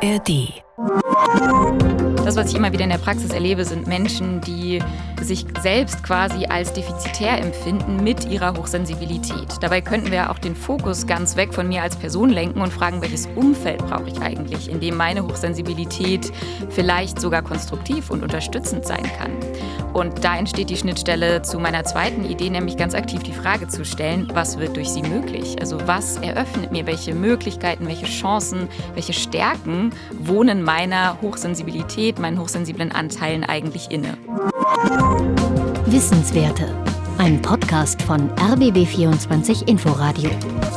ARD. Das, was ich immer wieder in der Praxis erlebe, sind Menschen, die sich selbst quasi als defizitär empfinden mit ihrer Hochsensibilität. Dabei könnten wir auch den Fokus ganz weg von mir als Person lenken und fragen, welches Umfeld brauche ich eigentlich, in dem meine Hochsensibilität vielleicht sogar konstruktiv und unterstützend sein kann. Und da entsteht die Schnittstelle zu meiner zweiten Idee, nämlich ganz aktiv die Frage zu stellen, was wird durch sie möglich? Also was eröffnet mir, welche Möglichkeiten, welche Chancen, welche Stärken wohnen meiner Hochsensibilität, meinen hochsensiblen Anteilen eigentlich inne? Wissenswerte. Ein Podcast von RBB24 Inforadio.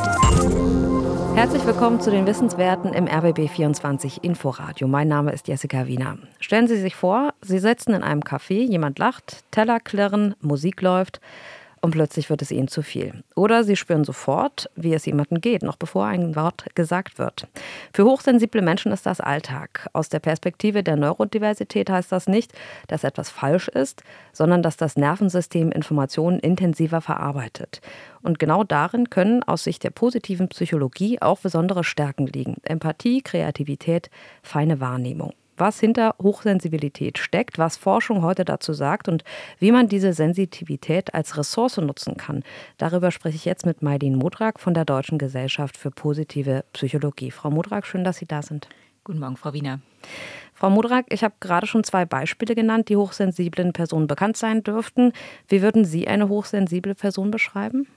Herzlich willkommen zu den Wissenswerten im RBB24 Inforadio. Mein Name ist Jessica Wiener. Stellen Sie sich vor, Sie sitzen in einem Café, jemand lacht, Teller klirren, Musik läuft und plötzlich wird es Ihnen zu viel. Oder Sie spüren sofort, wie es jemandem geht, noch bevor ein Wort gesagt wird. Für hochsensible Menschen ist das Alltag. Aus der Perspektive der Neurodiversität heißt das nicht, dass etwas falsch ist, sondern dass das Nervensystem Informationen intensiver verarbeitet. Und genau darin können aus Sicht der positiven Psychologie auch besondere Stärken liegen. Empathie, Kreativität, feine Wahrnehmung. Was hinter Hochsensibilität steckt, was Forschung heute dazu sagt und wie man diese Sensitivität als Ressource nutzen kann. Darüber spreche ich jetzt mit Majdin Modrak von der Deutschen Gesellschaft für positive Psychologie. Frau Modrak, schön, dass Sie da sind. Guten Morgen, Frau Wiener. Frau Modrak, ich habe gerade schon 2 Beispiele genannt, die hochsensiblen Personen bekannt sein dürften. Wie würden Sie eine hochsensible Person beschreiben?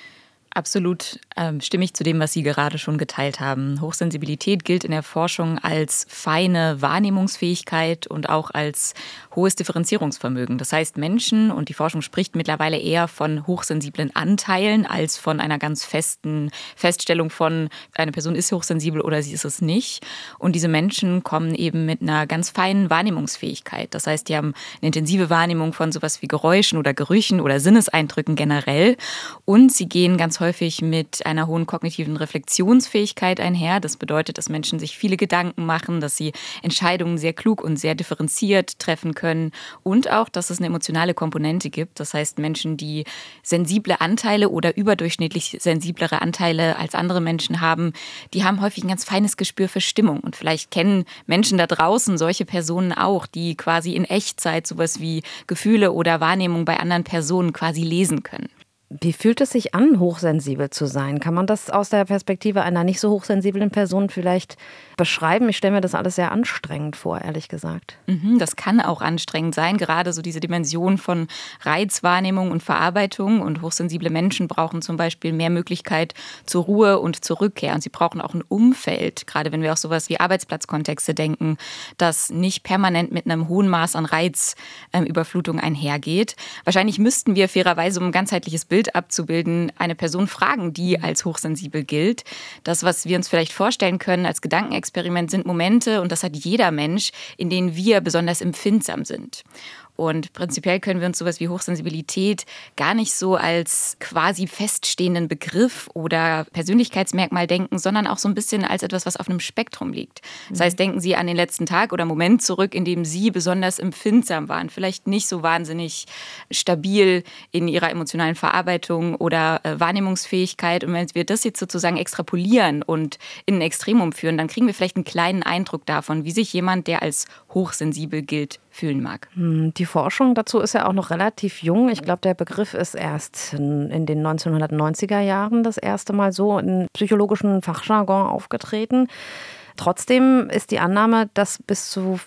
Absolut stimme ich zu dem, was Sie gerade schon geteilt haben. Hochsensibilität gilt in der Forschung als feine Wahrnehmungsfähigkeit und auch als hohes Differenzierungsvermögen. Das heißt, Menschen, und die Forschung spricht mittlerweile eher von hochsensiblen Anteilen als von einer ganz festen Feststellung von, eine Person ist hochsensibel oder sie ist es nicht. Und diese Menschen kommen eben mit einer ganz feinen Wahrnehmungsfähigkeit. Das heißt, die haben eine intensive Wahrnehmung von sowas wie Geräuschen oder Gerüchen oder Sinneseindrücken generell. Und sie gehen ganz häufig mit einer hohen kognitiven Reflexionsfähigkeit einher. Das bedeutet, dass Menschen sich viele Gedanken machen, dass sie Entscheidungen sehr klug und sehr differenziert treffen können und auch, dass es eine emotionale Komponente gibt. Das heißt, Menschen, die sensible Anteile oder überdurchschnittlich sensiblere Anteile als andere Menschen haben, die haben häufig ein ganz feines Gespür für Stimmung. Und vielleicht kennen Menschen da draußen solche Personen auch, die quasi in Echtzeit sowas wie Gefühle oder Wahrnehmung bei anderen Personen quasi lesen können. Wie fühlt es sich an, hochsensibel zu sein? Kann man das aus der Perspektive einer nicht so hochsensiblen Person vielleicht beschreiben? Ich stelle mir das alles sehr anstrengend vor, ehrlich gesagt. Das kann auch anstrengend sein, gerade so diese Dimension von Reizwahrnehmung und Verarbeitung. Und hochsensible Menschen brauchen zum Beispiel mehr Möglichkeit zur Ruhe und zur Rückkehr. Und sie brauchen auch ein Umfeld, gerade wenn wir auch sowas wie Arbeitsplatzkontexte denken, das nicht permanent mit einem hohen Maß an Reizüberflutung einhergeht. Wahrscheinlich müssten wir fairerweise, um ein ganzheitliches Bild abzubilden, eine Person fragen, die als hochsensibel gilt. Das, was wir uns vielleicht vorstellen können als Gedankenexperiment, sind Momente, und das hat jeder Mensch, in denen wir besonders empfindsam sind. Und prinzipiell können wir uns sowas wie Hochsensibilität gar nicht so als quasi feststehenden Begriff oder Persönlichkeitsmerkmal denken, sondern auch so ein bisschen als etwas, was auf einem Spektrum liegt. Das heißt, denken Sie an den letzten Tag oder Moment zurück, in dem Sie besonders empfindsam waren, vielleicht nicht so wahnsinnig stabil in Ihrer emotionalen Verarbeitung oder Wahrnehmungsfähigkeit. Und wenn wir das jetzt sozusagen extrapolieren und in ein Extremum führen, dann kriegen wir vielleicht einen kleinen Eindruck davon, wie sich jemand, der als hochsensibel gilt, fühlen mag. Die Forschung dazu ist ja auch noch relativ jung. Ich glaube, der Begriff ist erst in den 1990er Jahren das erste Mal so in psychologischen Fachjargon aufgetreten. Trotzdem ist die Annahme, dass bis zu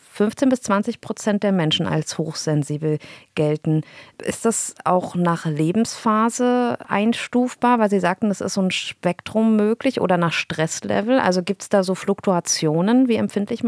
15-20% der Menschen als hochsensibel gelten. Ist das auch nach Lebensphase einstufbar? Weil Sie sagten, das ist so ein Spektrum möglich, oder nach Stresslevel. Also gibt es da so Fluktuationen? Wie empfindlich,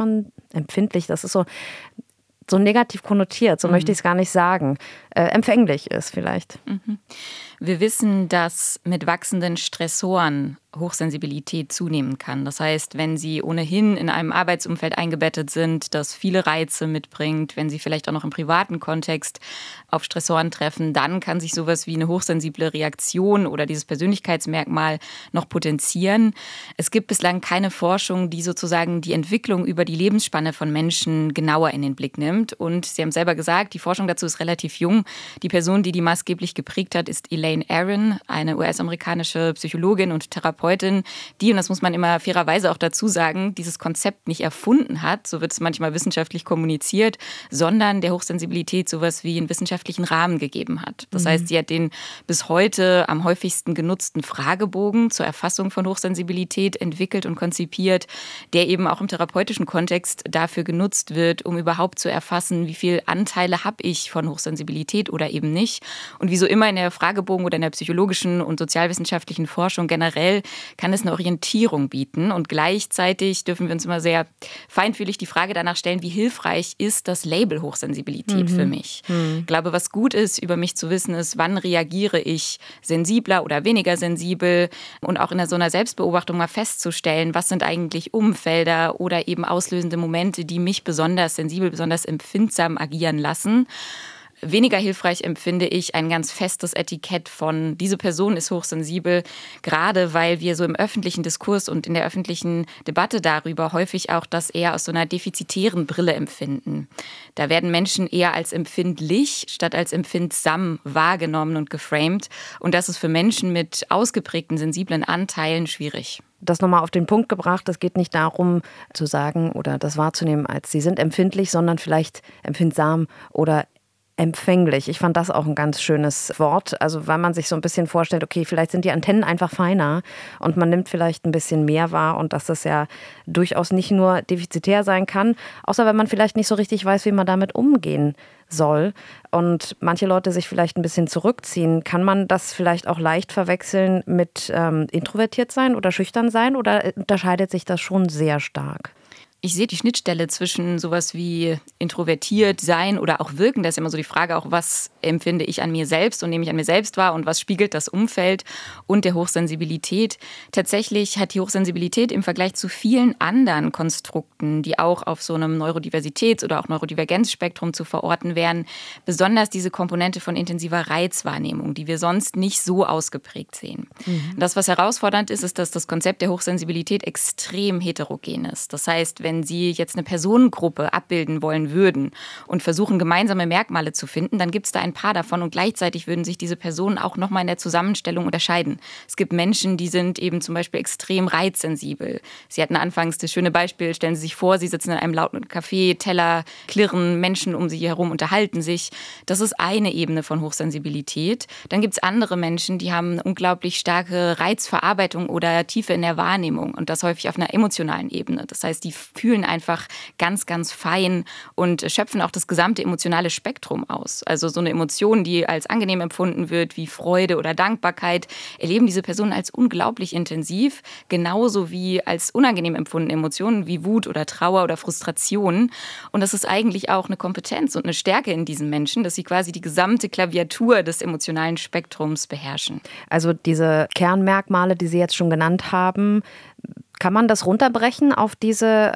das ist so negativ konnotiert, so möchte ich es gar nicht sagen, empfänglich ist vielleicht. Wir wissen, dass mit wachsenden Stressoren Hochsensibilität zunehmen kann. Das heißt, wenn Sie ohnehin in einem Arbeitsumfeld eingebettet sind, das viele Reize mitbringt, wenn Sie vielleicht auch noch im privaten Kontext auf Stressoren treffen, dann kann sich sowas wie eine hochsensible Reaktion oder dieses Persönlichkeitsmerkmal noch potenzieren. Es gibt bislang keine Forschung, die sozusagen die Entwicklung über die Lebensspanne von Menschen genauer in den Blick nimmt. Und Sie haben selber gesagt, die Forschung dazu ist relativ jung. Die Person, die maßgeblich geprägt hat, ist Elaine Elaine Aron, eine US-amerikanische Psychologin und Therapeutin, die, und das muss man immer fairerweise auch dazu sagen, dieses Konzept nicht erfunden hat, so wird es manchmal wissenschaftlich kommuniziert, sondern der Hochsensibilität sowas wie einen wissenschaftlichen Rahmen gegeben hat. Das heißt, sie hat den bis heute am häufigsten genutzten Fragebogen zur Erfassung von Hochsensibilität entwickelt und konzipiert, der eben auch im therapeutischen Kontext dafür genutzt wird, um überhaupt zu erfassen, wie viele Anteile habe ich von Hochsensibilität oder eben nicht. Und wie so immer in der Fragebogen oder in der psychologischen und sozialwissenschaftlichen Forschung generell kann es eine Orientierung bieten. Und gleichzeitig dürfen wir uns immer sehr feinfühlig die Frage danach stellen, wie hilfreich ist das Label Hochsensibilität für mich? Ich glaube, was gut ist, über mich zu wissen, ist, wann reagiere ich sensibler oder weniger sensibel und auch in so einer Selbstbeobachtung mal festzustellen, was sind eigentlich Umfelder oder eben auslösende Momente, die mich besonders sensibel, besonders empfindsam agieren lassen. Weniger hilfreich empfinde ich ein ganz festes Etikett von, diese Person ist hochsensibel, gerade weil wir so im öffentlichen Diskurs und in der öffentlichen Debatte darüber häufig auch das eher aus so einer defizitären Brille empfinden. Da werden Menschen eher als empfindlich statt als empfindsam wahrgenommen und geframed. Und das ist für Menschen mit ausgeprägten sensiblen Anteilen schwierig. Das nochmal auf den Punkt gebracht, es geht nicht darum zu sagen oder das wahrzunehmen, als sie sind empfindlich, sondern vielleicht empfindsam oder empfänglich. Ich fand das auch ein ganz schönes Wort, also weil man sich so ein bisschen vorstellt, okay, vielleicht sind die Antennen einfach feiner und man nimmt vielleicht ein bisschen mehr wahr und dass das ja durchaus nicht nur defizitär sein kann, außer wenn man vielleicht nicht so richtig weiß, wie man damit umgehen soll und manche Leute sich vielleicht ein bisschen zurückziehen. Kann man das vielleicht auch leicht verwechseln mit introvertiert sein oder schüchtern sein oder unterscheidet sich das schon sehr stark? Ich sehe die Schnittstelle zwischen sowas wie introvertiert sein oder auch wirken. Da ist immer so die Frage auch, was empfinde ich an mir selbst und nehme ich an mir selbst wahr und was spiegelt das Umfeld und der Hochsensibilität. Tatsächlich hat die Hochsensibilität im Vergleich zu vielen anderen Konstrukten, die auch auf so einem Neurodiversitäts- oder auch Neurodivergenzspektrum zu verorten wären, besonders diese Komponente von intensiver Reizwahrnehmung, die wir sonst nicht so ausgeprägt sehen. Das, was herausfordernd ist, ist, dass das Konzept der Hochsensibilität extrem heterogen ist. Das heißt, wenn Sie jetzt eine Personengruppe abbilden wollen würden und versuchen, gemeinsame Merkmale zu finden, dann gibt es da ein paar davon und gleichzeitig würden sich diese Personen auch nochmal in der Zusammenstellung unterscheiden. Es gibt Menschen, die sind eben zum Beispiel extrem reizsensibel. Sie hatten anfangs das schöne Beispiel, stellen Sie sich vor, Sie sitzen in einem lauten Café, Teller klirren, Menschen um Sie herum unterhalten sich. Das ist eine Ebene von Hochsensibilität. Dann gibt es andere Menschen, die haben eine unglaublich starke Reizverarbeitung oder Tiefe in der Wahrnehmung und das häufig auf einer emotionalen Ebene. Das heißt, die fühlen einfach ganz, ganz fein und schöpfen auch das gesamte emotionale Spektrum aus. Also so eine Emotion, die als angenehm empfunden wird, wie Freude oder Dankbarkeit, erleben diese Personen als unglaublich intensiv, genauso wie als unangenehm empfundene Emotionen wie Wut oder Trauer oder Frustration. Und das ist eigentlich auch eine Kompetenz und eine Stärke in diesen Menschen, dass sie quasi die gesamte Klaviatur des emotionalen Spektrums beherrschen. Also diese Kernmerkmale, die Sie jetzt schon genannt haben, kann man das runterbrechen auf diese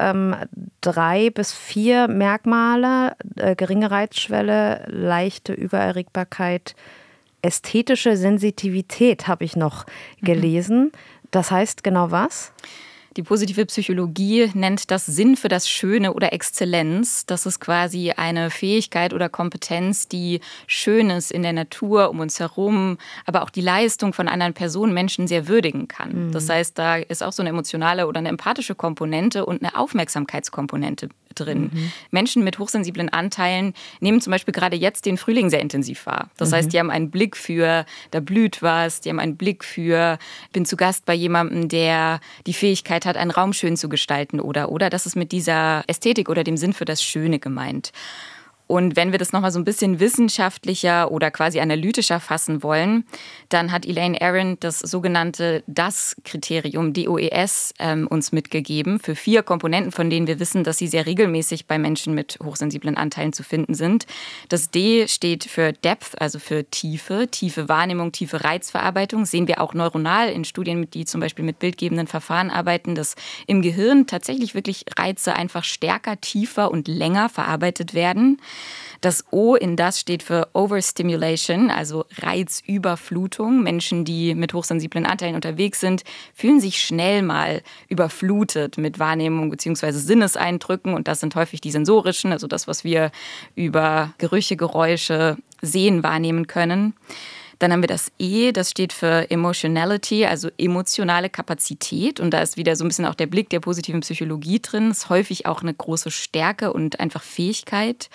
3 bis 4 Merkmale? Geringe Reizschwelle, leichte Übererregbarkeit, ästhetische Sensitivität habe ich noch gelesen. Das heißt genau was? Die positive Psychologie nennt das Sinn für das Schöne oder Exzellenz. Das ist quasi eine Fähigkeit oder Kompetenz, die Schönes in der Natur um uns herum, aber auch die Leistung von anderen Personen, Menschen sehr würdigen kann. Das heißt, da ist auch so eine emotionale oder eine empathische Komponente und eine Aufmerksamkeitskomponente drin. Menschen mit hochsensiblen Anteilen nehmen zum Beispiel gerade jetzt den Frühling sehr intensiv wahr. Das heißt, die haben einen Blick für, da blüht was, die haben einen Blick für, bin zu Gast bei jemandem, der die Fähigkeit hat, einen Raum schön zu gestalten oder. Das ist mit dieser Ästhetik oder dem Sinn für das Schöne gemeint. Und wenn wir das nochmal so ein bisschen wissenschaftlicher oder quasi analytischer fassen wollen, dann hat Elaine Aron das sogenannte DAS-Kriterium, DOES, uns mitgegeben für 4 Komponenten, von denen wir wissen, dass sie sehr regelmäßig bei Menschen mit hochsensiblen Anteilen zu finden sind. Das D steht für Depth, also für Tiefe, tiefe Wahrnehmung, tiefe Reizverarbeitung. Sehen wir auch neuronal in Studien, die zum Beispiel mit bildgebenden Verfahren arbeiten, dass im Gehirn tatsächlich wirklich Reize einfach stärker, tiefer und länger verarbeitet werden. Das O in das steht für Overstimulation, also Reizüberflutung. Menschen, die mit hochsensiblen Anteilen unterwegs sind, fühlen sich schnell mal überflutet mit Wahrnehmung bzw. Sinneseindrücken. Und das sind häufig die sensorischen, also das, was wir über Gerüche, Geräusche, Sehen wahrnehmen können. Dann haben wir das E, das steht für Emotionality, also emotionale Kapazität. Und da ist wieder so ein bisschen auch der Blick der positiven Psychologie drin. Ist häufig auch eine große Stärke und einfach Fähigkeit.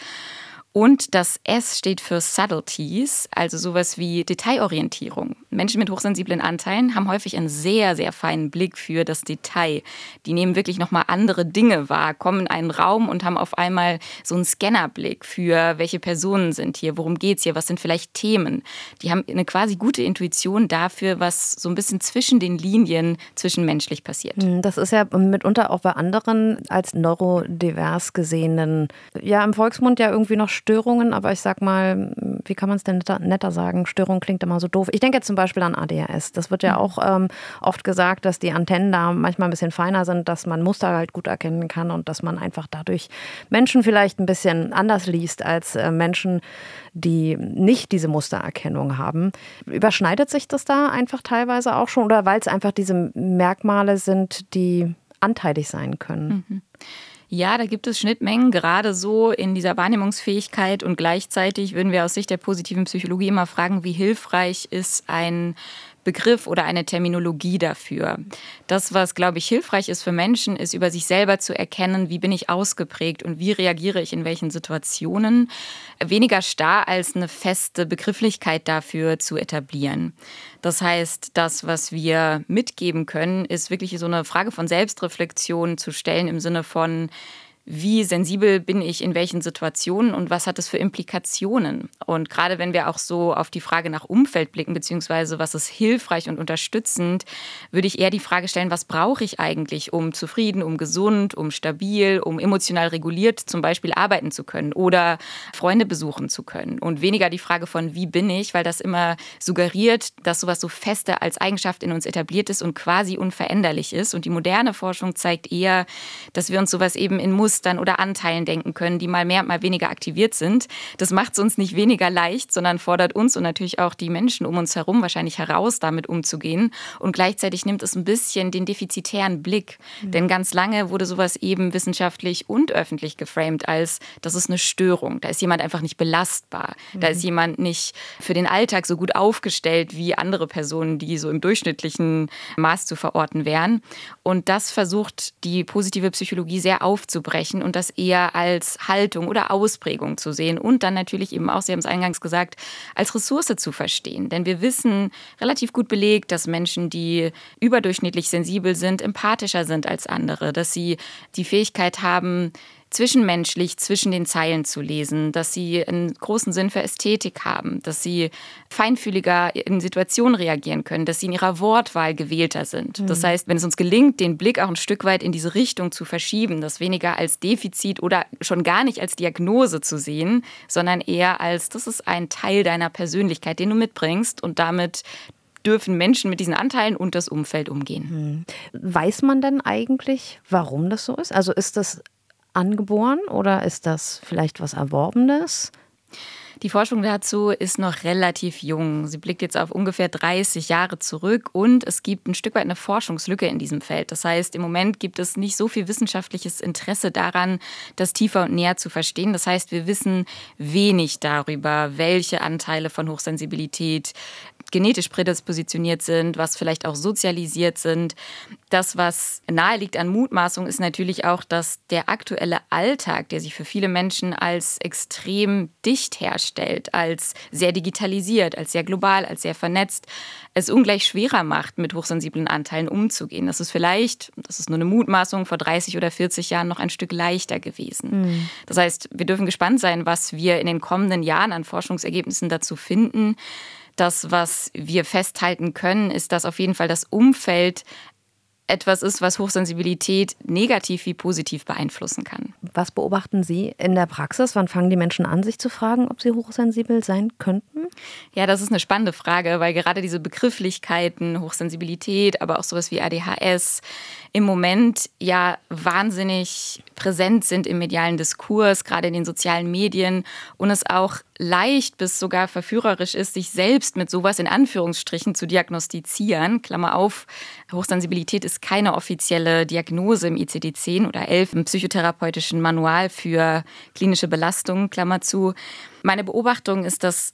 Und das S steht für Subtleties, also sowas wie Detailorientierung. Menschen mit hochsensiblen Anteilen haben häufig einen sehr, sehr feinen Blick für das Detail. Die nehmen wirklich nochmal andere Dinge wahr, kommen in einen Raum und haben auf einmal so einen Scannerblick für, welche Personen sind hier, worum geht's hier, was sind vielleicht Themen. Die haben eine quasi gute Intuition dafür, was so ein bisschen zwischen den Linien zwischenmenschlich passiert. Das ist ja mitunter auch bei anderen als neurodivers gesehenen, ja im Volksmund ja irgendwie noch Störungen, aber ich sag mal, wie kann man es denn netter sagen? Störung klingt immer so doof. Ich denke jetzt zum Beispiel an ADHS. Das wird ja auch oft gesagt, dass die Antennen da manchmal ein bisschen feiner sind, dass man Muster halt gut erkennen kann und dass man einfach dadurch Menschen vielleicht ein bisschen anders liest als Menschen, die nicht diese Mustererkennung haben. Überschneidet sich das da einfach teilweise auch schon oder weil es einfach diese Merkmale sind, die anteilig sein können? Mhm. Ja, da gibt es Schnittmengen, gerade so in dieser Wahrnehmungsfähigkeit und gleichzeitig würden wir aus Sicht der positiven Psychologie immer fragen, wie hilfreich ist ein Begriff oder eine Terminologie dafür. Das, was, glaube ich, hilfreich ist für Menschen, ist, über sich selber zu erkennen, wie bin ich ausgeprägt und wie reagiere ich in welchen Situationen. Weniger starr als eine feste Begrifflichkeit dafür zu etablieren. Das heißt, das, was wir mitgeben können, ist wirklich so eine Frage von Selbstreflexion zu stellen im Sinne von, wie sensibel bin ich in welchen Situationen und was hat es für Implikationen? Und gerade wenn wir auch so auf die Frage nach Umfeld blicken, beziehungsweise was ist hilfreich und unterstützend, würde ich eher die Frage stellen, was brauche ich eigentlich, um zufrieden, um gesund, um stabil, um emotional reguliert zum Beispiel arbeiten zu können oder Freunde besuchen zu können? Und weniger die Frage von, wie bin ich, weil das immer suggeriert, dass sowas so feste als Eigenschaft in uns etabliert ist und quasi unveränderlich ist. Und die moderne Forschung zeigt eher, dass wir uns sowas eben in Mustern oder Anteilen denken können, die mal mehr, mal weniger aktiviert sind. Das macht es uns nicht weniger leicht, sondern fordert uns und natürlich auch die Menschen um uns herum wahrscheinlich heraus, damit umzugehen. Und gleichzeitig nimmt es ein bisschen den defizitären Blick. Denn ganz lange wurde sowas eben wissenschaftlich und öffentlich geframed als, das ist eine Störung. Da ist jemand einfach nicht belastbar. Da ist jemand nicht für den Alltag so gut aufgestellt wie andere Personen, die so im durchschnittlichen Maß zu verorten wären. Und das versucht die positive Psychologie sehr aufzubrechen und das eher als Haltung oder Ausprägung zu sehen und dann natürlich eben auch, Sie haben es eingangs gesagt, als Ressource zu verstehen. Denn wir wissen relativ gut belegt, dass Menschen, die überdurchschnittlich sensibel sind, empathischer sind als andere, dass sie die Fähigkeit haben, zwischenmenschlich zwischen den Zeilen zu lesen, dass sie einen großen Sinn für Ästhetik haben, dass sie feinfühliger in Situationen reagieren können, dass sie in ihrer Wortwahl gewählter sind. Das heißt, wenn es uns gelingt, den Blick auch ein Stück weit in diese Richtung zu verschieben, das weniger als Defizit oder schon gar nicht als Diagnose zu sehen, sondern eher als, das ist ein Teil deiner Persönlichkeit, den du mitbringst und damit dürfen Menschen mit diesen Anteilen und das Umfeld umgehen. Weiß man denn eigentlich, warum das so ist? Also ist das angeboren oder ist das vielleicht was Erworbenes? Die Forschung dazu ist noch relativ jung. Sie blickt jetzt auf ungefähr 30 Jahre zurück und es gibt ein Stück weit eine Forschungslücke in diesem Feld. Das heißt, im Moment gibt es nicht so viel wissenschaftliches Interesse daran, das tiefer und näher zu verstehen. Das heißt, wir wissen wenig darüber, welche Anteile von Hochsensibilität genetisch prädispositioniert sind, was vielleicht auch sozialisiert sind. Das, was nahe liegt an Mutmaßung, ist natürlich auch, dass der aktuelle Alltag, der sich für viele Menschen als extrem dicht herstellt, als sehr digitalisiert, als sehr global, als sehr vernetzt, es ungleich schwerer macht, mit hochsensiblen Anteilen umzugehen. Das ist vielleicht, das ist nur eine Mutmaßung, vor 30 oder 40 Jahren noch ein Stück leichter gewesen. Das heißt, wir dürfen gespannt sein, was wir in den kommenden Jahren an Forschungsergebnissen dazu finden. Das, was wir festhalten können, ist, dass auf jeden Fall das Umfeld etwas ist, was Hochsensibilität negativ wie positiv beeinflussen kann. Was beobachten Sie in der Praxis? Wann fangen die Menschen an, sich zu fragen, ob sie hochsensibel sein könnten? Ja, das ist eine spannende Frage, weil gerade diese Begrifflichkeiten, Hochsensibilität, aber auch sowas wie ADHS im Moment ja wahnsinnig präsent sind im medialen Diskurs, gerade in den sozialen Medien und es auch leicht bis sogar verführerisch ist, sich selbst mit sowas in Anführungsstrichen zu diagnostizieren. Klammer auf, Hochsensibilität ist keine offizielle Diagnose im ICD-10 oder 11 im psychotherapeutischen Manual für klinische Belastungen, Klammer zu. Meine Beobachtung ist, dass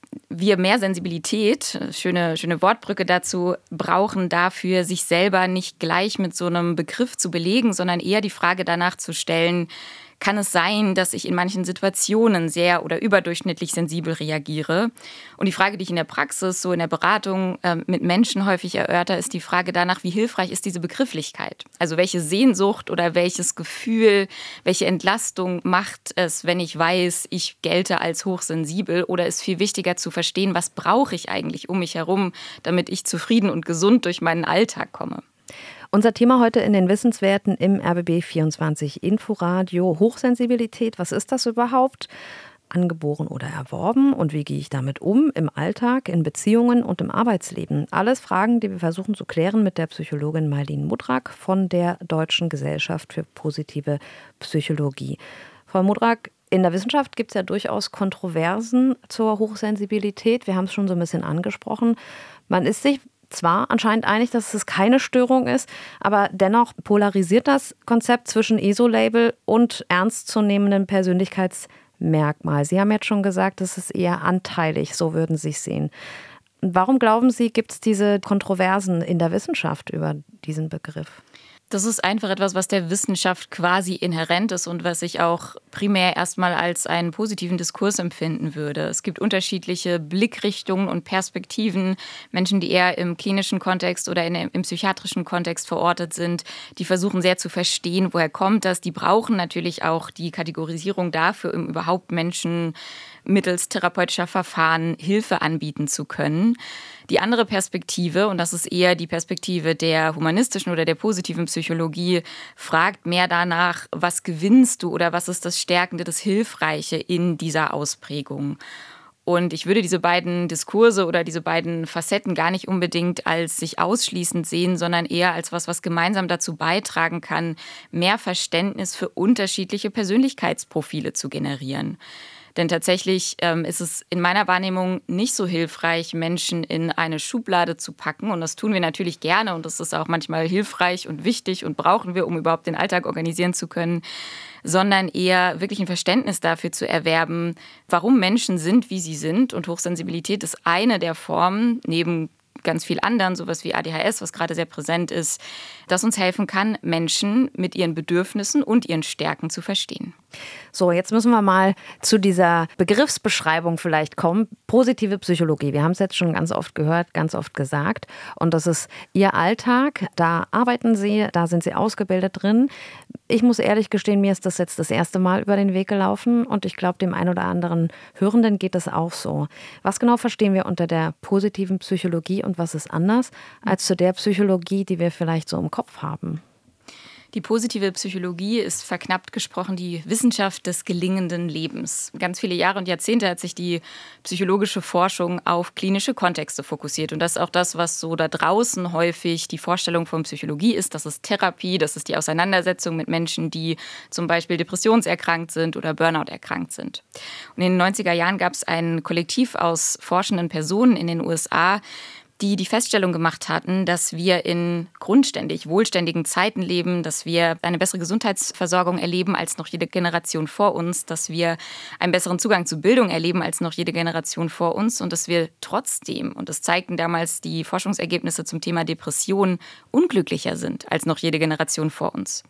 wir mehr Sensibilität, schöne Wortbrücke dazu, brauchen dafür, sich selber nicht gleich mit so einem Begriff zu belegen, sondern eher die Frage danach zu stellen, kann es sein, dass ich in manchen Situationen sehr oder überdurchschnittlich sensibel reagiere? Und die Frage, die ich in der Praxis, so in der Beratung mit Menschen häufig erörter, ist die Frage danach, wie hilfreich ist diese Begrifflichkeit? Also welche Sehnsucht oder welches Gefühl, welche Entlastung macht es, wenn ich weiß, ich gelte als hochsensibel? Oder ist viel wichtiger zu verstehen, was brauche ich eigentlich um mich herum, damit ich zufrieden und gesund durch meinen Alltag komme? Unser Thema heute in den Wissenswerten im RBB24 Inforadio: Hochsensibilität. Was ist das überhaupt? Angeboren oder erworben? Und wie gehe ich damit um im Alltag, in Beziehungen und im Arbeitsleben? Alles Fragen, die wir versuchen zu klären mit der Psychologin Marlene Mudrak von der Deutschen Gesellschaft für positive Psychologie. Frau Mudrak, in der Wissenschaft gibt es ja durchaus Kontroversen zur Hochsensibilität. Wir haben es schon so ein bisschen angesprochen. Man ist sich zwar anscheinend einig, dass es keine Störung ist, aber dennoch polarisiert das Konzept zwischen ESO-Label und ernstzunehmendem Persönlichkeitsmerkmal. Sie haben jetzt schon gesagt, es ist eher anteilig, so würden Sie es sehen. Warum glauben Sie, gibt es diese Kontroversen in der Wissenschaft über diesen Begriff? Das ist einfach etwas, was der Wissenschaft quasi inhärent ist und was ich auch primär erstmal als einen positiven Diskurs empfinden würde. Es gibt unterschiedliche Blickrichtungen und Perspektiven. Menschen, die eher im klinischen Kontext oder im psychiatrischen Kontext verortet sind, die versuchen sehr zu verstehen, woher kommt das. Die brauchen natürlich auch die Kategorisierung dafür, um überhaupt Menschen mittels therapeutischer Verfahren Hilfe anbieten zu können. Die andere Perspektive, und das ist eher die Perspektive der humanistischen oder der positiven Psychologie, fragt mehr danach, was gewinnst du oder was ist das Stärkende, das Hilfreiche in dieser Ausprägung. Und ich würde diese beiden Diskurse oder diese beiden Facetten gar nicht unbedingt als sich ausschließend sehen, sondern eher als was gemeinsam dazu beitragen kann, mehr Verständnis für unterschiedliche Persönlichkeitsprofile zu generieren. Denn tatsächlich ist es in meiner Wahrnehmung nicht so hilfreich, Menschen in eine Schublade zu packen. Und das tun wir natürlich gerne und das ist auch manchmal hilfreich und wichtig und brauchen wir, um überhaupt den Alltag organisieren zu können. Sondern eher wirklich ein Verständnis dafür zu erwerben, warum Menschen sind, wie sie sind. Und Hochsensibilität ist eine der Formen, neben ganz viel anderen, sowas wie ADHS, was gerade sehr präsent ist, das uns helfen kann, Menschen mit ihren Bedürfnissen und ihren Stärken zu verstehen. So, jetzt müssen wir mal zu dieser Begriffsbeschreibung vielleicht kommen. Positive Psychologie. Wir haben es jetzt schon ganz oft gehört, ganz oft gesagt. Und das ist Ihr Alltag. Da arbeiten Sie, da sind Sie ausgebildet drin. Ich muss ehrlich gestehen, mir ist das jetzt das erste Mal über den Weg gelaufen. Und ich glaube, dem einen oder anderen Hörenden geht das auch so. Was genau verstehen wir unter der positiven Psychologie und was ist anders als zu der Psychologie, die wir vielleicht so im Kopf haben? Die positive Psychologie ist verknappt gesprochen die Wissenschaft des gelingenden Lebens. Ganz viele Jahre und Jahrzehnte hat sich die psychologische Forschung auf klinische Kontexte fokussiert. Und das ist auch das, was so da draußen häufig die Vorstellung von Psychologie ist. Das ist Therapie, das ist die Auseinandersetzung mit Menschen, die zum Beispiel depressionserkrankt sind oder Burnout erkrankt sind. Und in den 90er Jahren gab es ein Kollektiv aus forschenden Personen in den USA, die Feststellung gemacht hatten, dass wir in grundständig, wohlständigen Zeiten leben, dass wir eine bessere Gesundheitsversorgung erleben als noch jede Generation vor uns, dass wir einen besseren Zugang zu Bildung erleben als noch jede Generation vor uns und dass wir trotzdem, und das zeigten damals die Forschungsergebnisse zum Thema Depression, unglücklicher sind als noch jede Generation vor uns.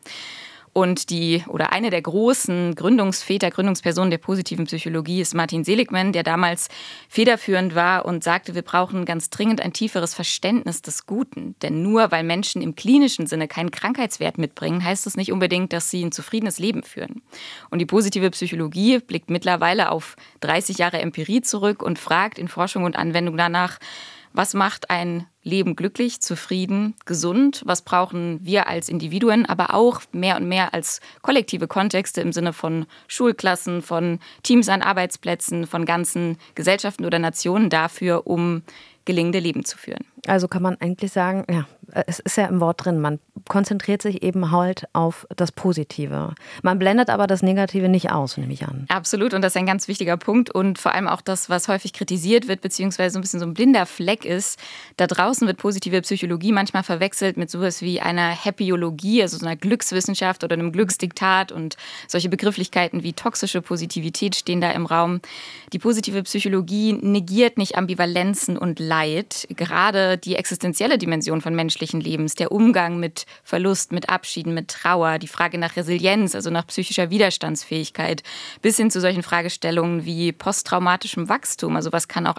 Und eine der großen Gründungspersonen der positiven Psychologie ist Martin Seligman, der damals federführend war und sagte, wir brauchen ganz dringend ein tieferes Verständnis des Guten. Denn nur weil Menschen im klinischen Sinne keinen Krankheitswert mitbringen, heißt es nicht unbedingt, dass sie ein zufriedenes Leben führen. Und die positive Psychologie blickt mittlerweile auf 30 Jahre Empirie zurück und fragt in Forschung und Anwendung danach, was macht ein Leben glücklich, zufrieden, gesund? Was brauchen wir als Individuen, aber auch mehr und mehr als kollektive Kontexte im Sinne von Schulklassen, von Teams an Arbeitsplätzen, von ganzen Gesellschaften oder Nationen dafür, um gelingende Leben zu führen. Also kann man eigentlich sagen, ja, es ist ja im Wort drin, man konzentriert sich eben halt auf das Positive. Man blendet aber das Negative nicht aus, nehme ich an. Absolut, und das ist ein ganz wichtiger Punkt und vor allem auch das, was häufig kritisiert wird, beziehungsweise so ein bisschen so ein blinder Fleck ist. Da draußen wird positive Psychologie manchmal verwechselt mit sowas wie einer Happyologie, also so einer Glückswissenschaft oder einem Glücksdiktat, und solche Begrifflichkeiten wie toxische Positivität stehen da im Raum. Die positive Psychologie negiert nicht Ambivalenzen und Leid, gerade die existenzielle Dimension von menschlichen Lebens, der Umgang mit Verlust, mit Abschieden, mit Trauer, die Frage nach Resilienz, also nach psychischer Widerstandsfähigkeit, bis hin zu solchen Fragestellungen wie posttraumatischem Wachstum. Also was kann auch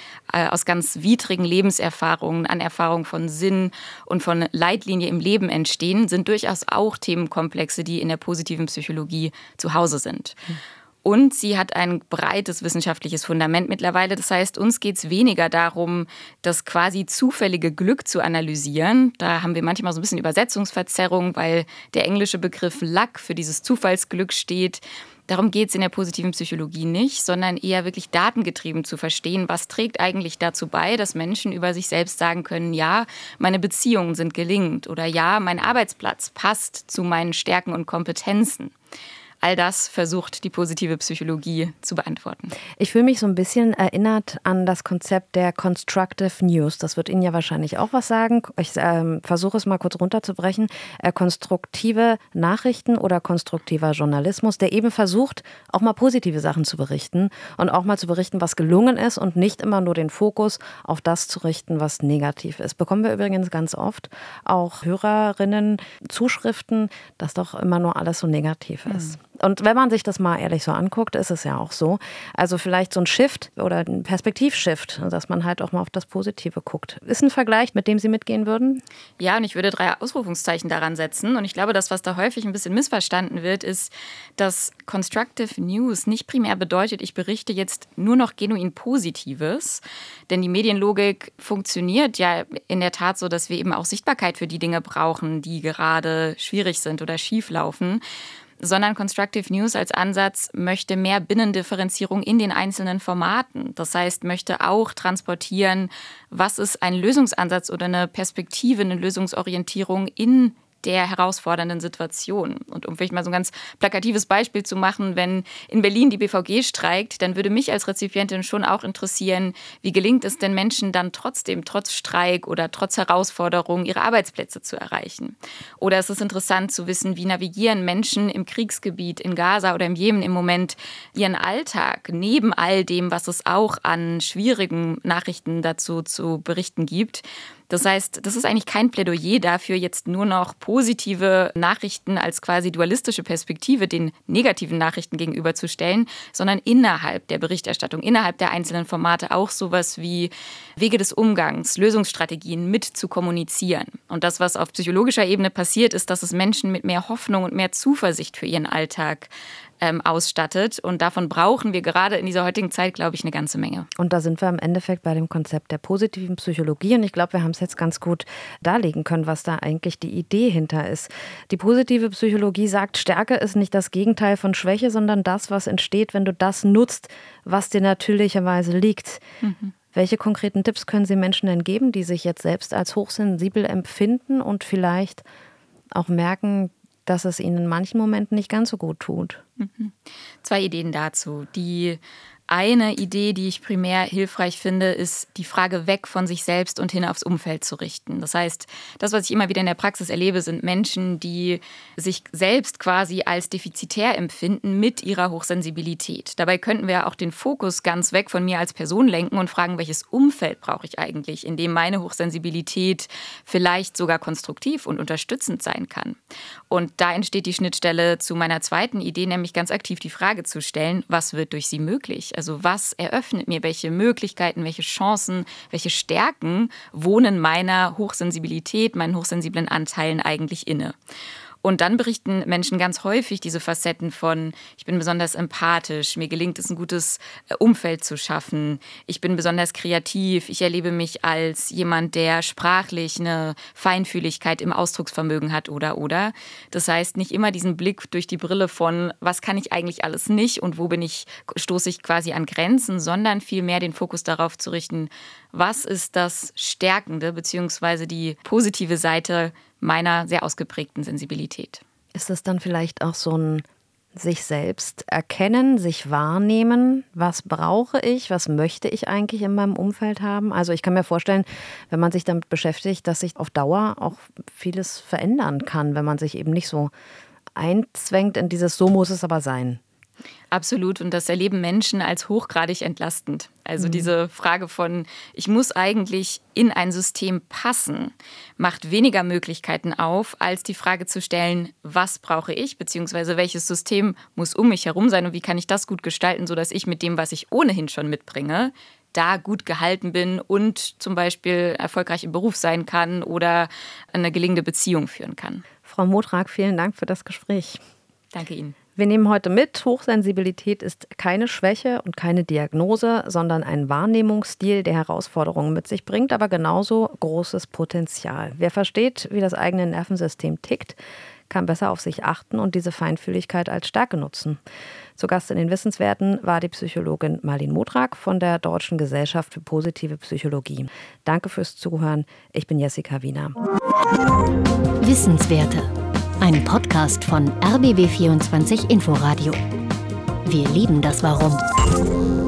aus ganz widrigen Lebenserfahrungen, an Erfahrungen von Sinn und von Leitlinie im Leben entstehen, sind durchaus auch Themenkomplexe, die in der positiven Psychologie zu Hause sind. Und sie hat ein breites wissenschaftliches Fundament mittlerweile. Das heißt, uns geht es weniger darum, das quasi zufällige Glück zu analysieren. Da haben wir manchmal so ein bisschen Übersetzungsverzerrung, weil der englische Begriff Luck für dieses Zufallsglück steht. Darum geht es in der positiven Psychologie nicht, sondern eher wirklich datengetrieben zu verstehen, was trägt eigentlich dazu bei, dass Menschen über sich selbst sagen können, ja, meine Beziehungen sind gelingend oder ja, mein Arbeitsplatz passt zu meinen Stärken und Kompetenzen. All das versucht die positive Psychologie zu beantworten. Ich fühle mich so ein bisschen erinnert an das Konzept der Constructive News. Das wird Ihnen ja wahrscheinlich auch was sagen. Ich versuche es mal kurz runterzubrechen. Konstruktive Nachrichten oder konstruktiver Journalismus, der eben versucht, auch mal positive Sachen zu berichten und auch mal zu berichten, was gelungen ist und nicht immer nur den Fokus auf das zu richten, was negativ ist. Bekommen wir übrigens ganz oft auch Hörerinnen Zuschriften, dass doch immer nur alles so negativ ist. Und wenn man sich das mal ehrlich so anguckt, ist es ja auch so. Also vielleicht so ein Shift oder ein Perspektivshift, dass man halt auch mal auf das Positive guckt. Ist ein Vergleich, mit dem Sie mitgehen würden? Ja, und ich würde 3 Ausrufungszeichen daran setzen. Und ich glaube, das, was da häufig ein bisschen missverstanden wird, ist, dass Constructive News nicht primär bedeutet, ich berichte jetzt nur noch genuin Positives. Denn die Medienlogik funktioniert ja in der Tat so, dass wir eben auch Sichtbarkeit für die Dinge brauchen, die gerade schwierig sind oder schief laufen. Sondern Constructive News als Ansatz möchte mehr Binnendifferenzierung in den einzelnen Formaten. Das heißt, möchte auch transportieren, was ist ein Lösungsansatz oder eine Perspektive, eine Lösungsorientierung in der herausfordernden Situation. Und um vielleicht mal so ein ganz plakatives Beispiel zu machen, wenn in Berlin die BVG streikt, dann würde mich als Rezipientin schon auch interessieren, wie gelingt es denn Menschen dann trotzdem, trotz Streik oder trotz Herausforderung, ihre Arbeitsplätze zu erreichen? Oder es ist interessant zu wissen, wie navigieren Menschen im Kriegsgebiet in Gaza oder im Jemen im Moment ihren Alltag, neben all dem, was es auch an schwierigen Nachrichten dazu zu berichten gibt. Das heißt, das ist eigentlich kein Plädoyer dafür, jetzt nur noch positive Nachrichten als quasi dualistische Perspektive den negativen Nachrichten gegenüberzustellen, sondern innerhalb der Berichterstattung, innerhalb der einzelnen Formate auch sowas wie Wege des Umgangs, Lösungsstrategien mit zu kommunizieren. Und das, was auf psychologischer Ebene passiert, ist, dass es Menschen mit mehr Hoffnung und mehr Zuversicht für ihren Alltag ausstattet. Und davon brauchen wir gerade in dieser heutigen Zeit, glaube ich, eine ganze Menge. Und da sind wir im Endeffekt bei dem Konzept der positiven Psychologie. Und ich glaube, wir haben es jetzt ganz gut darlegen können, was da eigentlich die Idee hinter ist. Die positive Psychologie sagt, Stärke ist nicht das Gegenteil von Schwäche, sondern das, was entsteht, wenn du das nutzt, was dir natürlicherweise liegt. Welche konkreten Tipps können Sie Menschen denn geben, die sich jetzt selbst als hochsensibel empfinden und vielleicht auch merken, dass es ihnen in manchen Momenten nicht ganz so gut tut? 2 Ideen dazu. Die eine Idee, die ich primär hilfreich finde, ist, die Frage weg von sich selbst und hin aufs Umfeld zu richten. Das heißt, das, was ich immer wieder in der Praxis erlebe, sind Menschen, die sich selbst quasi als defizitär empfinden mit ihrer Hochsensibilität. Dabei könnten wir auch den Fokus ganz weg von mir als Person lenken und fragen, welches Umfeld brauche ich eigentlich, in dem meine Hochsensibilität vielleicht sogar konstruktiv und unterstützend sein kann. Und da entsteht die Schnittstelle zu meiner zweiten Idee, nämlich ganz aktiv die Frage zu stellen, was wird durch sie möglich? Also was eröffnet mir, welche Möglichkeiten, welche Chancen, welche Stärken wohnen meiner Hochsensibilität, meinen hochsensiblen Anteilen eigentlich inne? Und dann berichten Menschen ganz häufig diese Facetten von, ich bin besonders empathisch, mir gelingt es, ein gutes Umfeld zu schaffen, ich bin besonders kreativ, ich erlebe mich als jemand, der sprachlich eine Feinfühligkeit im Ausdrucksvermögen hat oder. Das heißt, nicht immer diesen Blick durch die Brille von, was kann ich eigentlich alles nicht und wo stoße ich quasi an Grenzen, sondern vielmehr den Fokus darauf zu richten, was ist das Stärkende bzw. die positive Seite meiner sehr ausgeprägten Sensibilität. Ist es dann vielleicht auch so ein sich selbst erkennen, sich wahrnehmen, was brauche ich, was möchte ich eigentlich in meinem Umfeld haben? Also ich kann mir vorstellen, wenn man sich damit beschäftigt, dass sich auf Dauer auch vieles verändern kann, wenn man sich eben nicht so einzwängt in dieses so muss es aber sein. Absolut. Und das erleben Menschen als hochgradig entlastend. Also diese Frage von, ich muss eigentlich in ein System passen, macht weniger Möglichkeiten auf, als die Frage zu stellen, was brauche ich, beziehungsweise welches System muss um mich herum sein und wie kann ich das gut gestalten, sodass ich mit dem, was ich ohnehin schon mitbringe, da gut gehalten bin und zum Beispiel erfolgreich im Beruf sein kann oder eine gelingende Beziehung führen kann. Frau Modrack, vielen Dank für das Gespräch. Danke Ihnen. Wir nehmen heute mit, Hochsensibilität ist keine Schwäche und keine Diagnose, sondern ein Wahrnehmungsstil, der Herausforderungen mit sich bringt, aber genauso großes Potenzial. Wer versteht, wie das eigene Nervensystem tickt, kann besser auf sich achten und diese Feinfühligkeit als Stärke nutzen. Zu Gast in den Wissenswerten war die Psychologin Marlene Modrack von der Deutschen Gesellschaft für positive Psychologie. Danke fürs Zuhören. Ich bin Jessica Wiener. Wissenswerte. Ein Podcast von RBB 24 Inforadio. Wir lieben das Warum.